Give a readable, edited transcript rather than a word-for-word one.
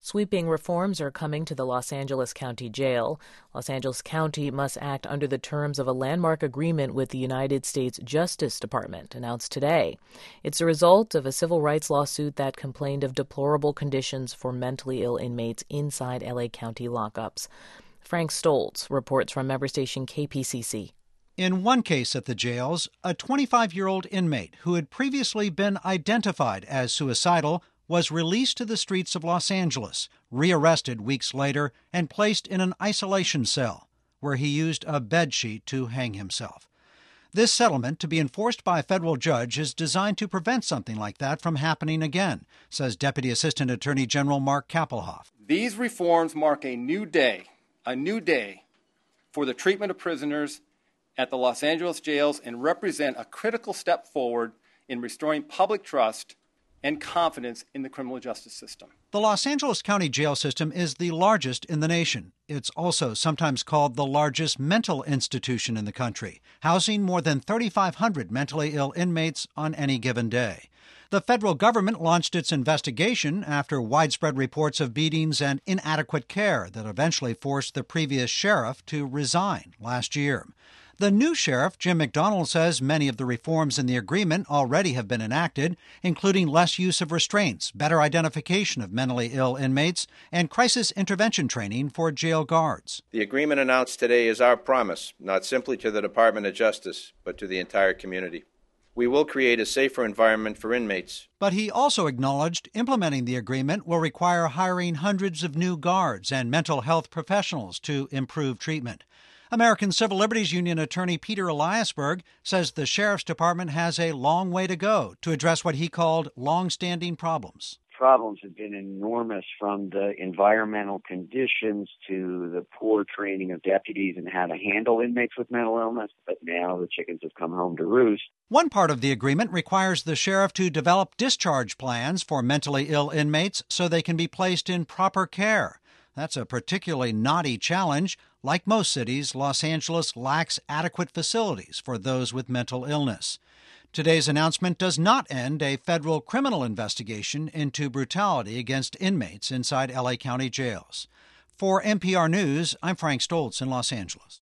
Sweeping reforms are coming to the Los Angeles County Jail. Los Angeles County must act under the terms of a landmark agreement with the United States Justice Department, announced today. It's a result of a civil rights lawsuit that complained of deplorable conditions for mentally ill inmates inside L.A. County lockups. Frank Stoltz reports from member station KPCC. In one case at the jails, a 25-year-old inmate who had previously been identified as suicidal was released to the streets of Los Angeles, rearrested weeks later, and placed in an isolation cell, where he used a bedsheet to hang himself. This settlement, to be enforced by a federal judge, is designed to prevent something like that from happening again, says Deputy Assistant Attorney General Mark Kappelhoff. These reforms mark a new day for the treatment of prisoners at the Los Angeles jails and represent a critical step forward in restoring public trust and confidence in the criminal justice system. The Los Angeles County jail system is the largest in the nation. It's also sometimes called the largest mental institution in the country, housing more than 3,500 mentally ill inmates on any given day. The federal government launched its investigation after widespread reports of beatings and inadequate care that eventually forced the previous sheriff to resign last year. The new sheriff, Jim McDonald, says many of the reforms in the agreement already have been enacted, including less use of restraints, better identification of mentally ill inmates, and crisis intervention training for jail guards. The agreement announced today is our promise, not simply to the Department of Justice, but to the entire community. We will create a safer environment for inmates. But he also acknowledged implementing the agreement will require hiring hundreds of new guards and mental health professionals to improve treatment. American Civil Liberties Union attorney Peter Eliasberg says the Sheriff's Department has a long way to go to address what he called long-standing problems. Problems have been enormous, from the environmental conditions to the poor training of deputies and how to handle inmates with mental illness. But now the chickens have come home to roost. One part of the agreement requires the sheriff to develop discharge plans for mentally ill inmates so they can be placed in proper care. That's a particularly knotty challenge. Like most cities, Los Angeles lacks adequate facilities for those with mental illness. Today's announcement does not end a federal criminal investigation into brutality against inmates inside L.A. County jails. For NPR News, I'm Frank Stoltz in Los Angeles.